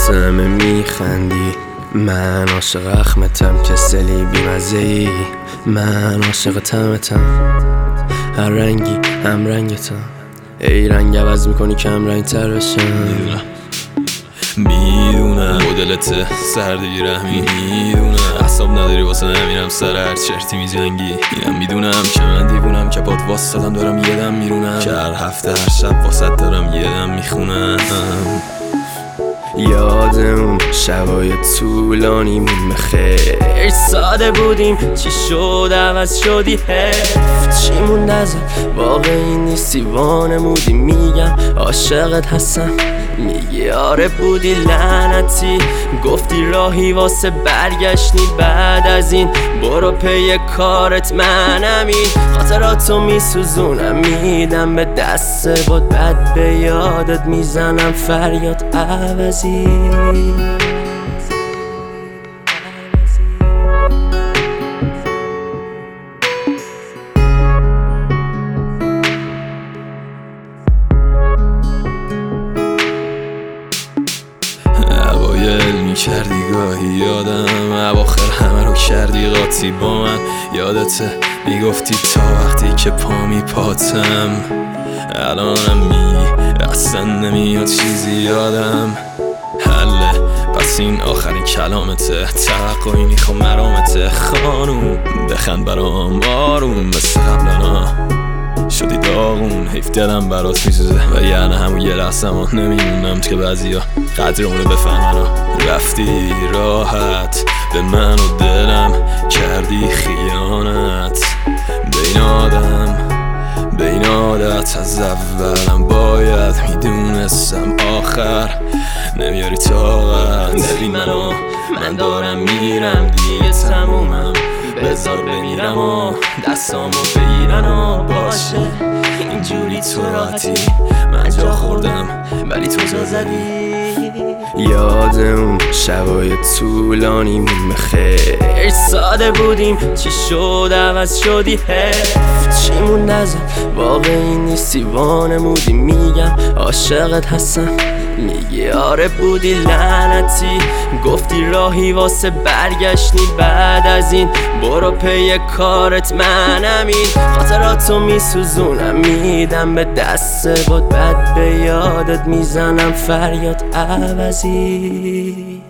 واسه همه میخندی. من عاشق اخمتم که سلی بیمزه‌ای. من عاشق طعمتم، هر رنگی هم رنگتم. ای رنگ عوض میکنی کم رنگ تر بشم. میدونم مدلت سردی رحمی، میدونم اعصاب نداری واسه نمیرم سر هر چرتی میجنگی. اینم میدونم که من دیوونم که باد واسطم دارم یه دم میرونم، که هر هفته هر شب واسط دارم یه دم میخونم. یاد اون شبای طولانیمون خیلی ساده بودیم، چی شد عوض شدی حیف. چی موند ازت واقعی نیستی وانمودی. میگم عاشقت هستم میگی آره بودی لعنتی. گفتی راهی واسه برگشتنی بعد از این، برو پی کارت منم این. خاطراتو میسوزونم میدم به دست باد، بد به یادت میزنم فریاد عوضی. اوایل میکردی گاهی یادم، اواخر همه رو کردی قاطی با من. یادته میگفتی تا وقتی که پا میپاتم. الانم اصلا نمیاد چیزی یادم. حله پس این آخرین کلامته، توقعی میخوام مرامته. خانوم بخند برام آروم، مثل قبلنا شدی داغون. حیف دلم برات میسوزه و یعنی همون یه لحظه ما نمیمونم که بعضی ها قدر اونو بفهمن. رفتی راحت به من و دلم کردی خیانت. بین عادت از اولم باید میدونستم آخر نمیاری طاقت. ببین من دارم میرم دیگه تمومم، بذار بمیرم و دستامو بگیرن و باشه اینجوری تو راحتی. من جا خوردم ولی تو جا زدی. یاد اون شبای طولانیمون خیلی ساده بودیم، چی شد عوض شدی حیف. چی موند ازت واقعی نیستی وانمودی. میگم عاشقت هستم میگی آره بودی لعنتی. گفتی راهی واسه برگشتنی بعد از این، برو پی کارت منم این. خاطراتو میسوزونم میدم به دست باد، بد به یادت میزنم فریاد عوضی.